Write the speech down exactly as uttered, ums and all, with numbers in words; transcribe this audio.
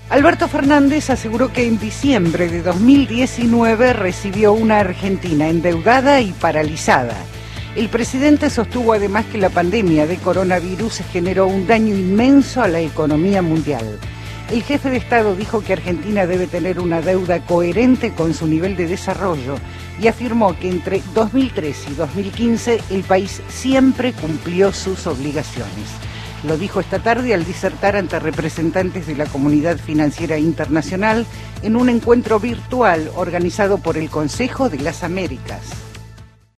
Alberto Fernández aseguró que en diciembre de dos mil diecinueve recibió una Argentina endeudada y paralizada. El presidente sostuvo además que la pandemia de coronavirus generó un daño inmenso a la economía mundial. El jefe de Estado dijo que Argentina debe tener una deuda coherente con su nivel de desarrollo y afirmó que entre dos mil trece y dos mil quince el país siempre cumplió sus obligaciones. Lo dijo esta tarde al disertar ante representantes de la comunidad financiera internacional en un encuentro virtual organizado por el Consejo de las Américas.